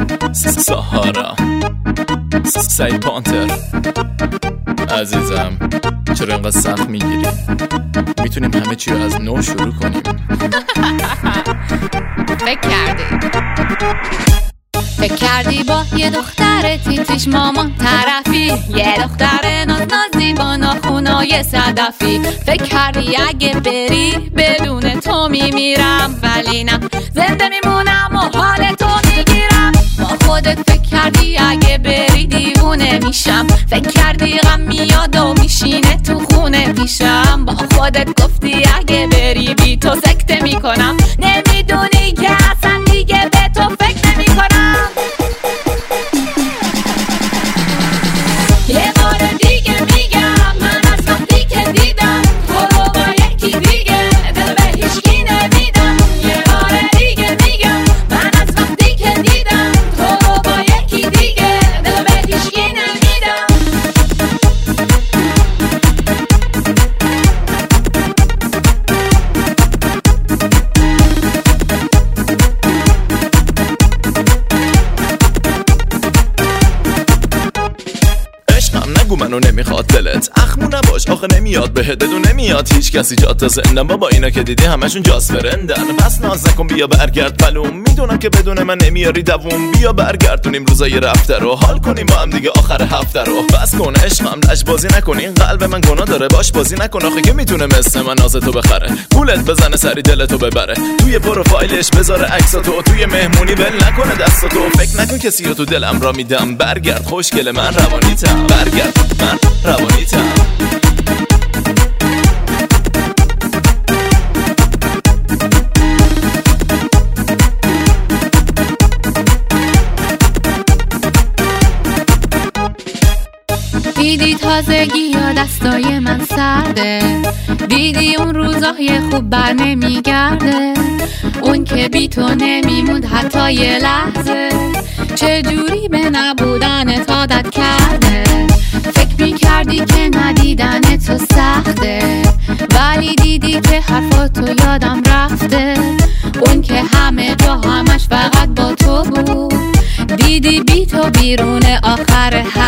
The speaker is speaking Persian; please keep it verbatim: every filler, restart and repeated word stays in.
سهارا سعید پانتر عزیزم چرا اینقدر سخت میگیری؟ میتونیم همه چی رو از نو شروع کنیم. فکر کردی فکر کردی با یه دختر تیتیش مامان طرفی، یه دختر ناز نازی با ناخونای صدفی. فکر کردی اگه بری بدون تو میمیرم، ولی نه زنده میمونم و حال تو میگیرم. با خودت فکر کردی اگه بری دیوونه میشم، فکر کردی غم میاد و میشینه تو خونه پیشم. با خودت گفتی اگه بری بی تو سکته میکنم، نمیدونی که اصلا دیگه به تو فکر نمیکنم. یه بار دیگه میگم من از وقتی که دیدم تو رو با یکی دیگه دل به هیچکی نمیدم. یه بار دیگه میگم من از وقتی که دیدم تو رو با یکی دیگه دل به هیچکی نمیدم. نگو منو نمیخواد دلت، اخمو نباش آخه نمیاد بهت، بدون نمیاد هیچ کسی جات تا زندن. بابا اینا که دیدی همشون جاس فرندن، پس ناز نکن بیا برگرد پلوم. میدونم که بدون من نمیاری دووم، بیا برگردونیم روزای رفته رو، حال کنیم با هم دیگه آخر هفته رو. بس کن عشقم لج بازی نکنین، قلب من گناه داره باش بازی نکن. آخه که میتونه مثل من نازتو بخره، گولت بزنه سری دلتو ببره، توی پروفایلش بذاره عکساتو، توی مهمونی ول نکنه دستاتو. فکر نکن کسی رو تو دلم را میدم، برگرد خوشگل من روانیتم، برگرد من روانیتم. دیدی تازگی یا دستای من سرده، دیدی اون روزای خوب بر نمیگرده، اون که بی تو نمیموند حتی یه لحظه. چجوری به نبودن تا عادت کرده، فکر میکردی که ندیدن تو سخته، ولی دیدی که حرفاتو یادم رفته. اون که همه جا همش فقط با تو بود، دیدی بی تو بیرون آخر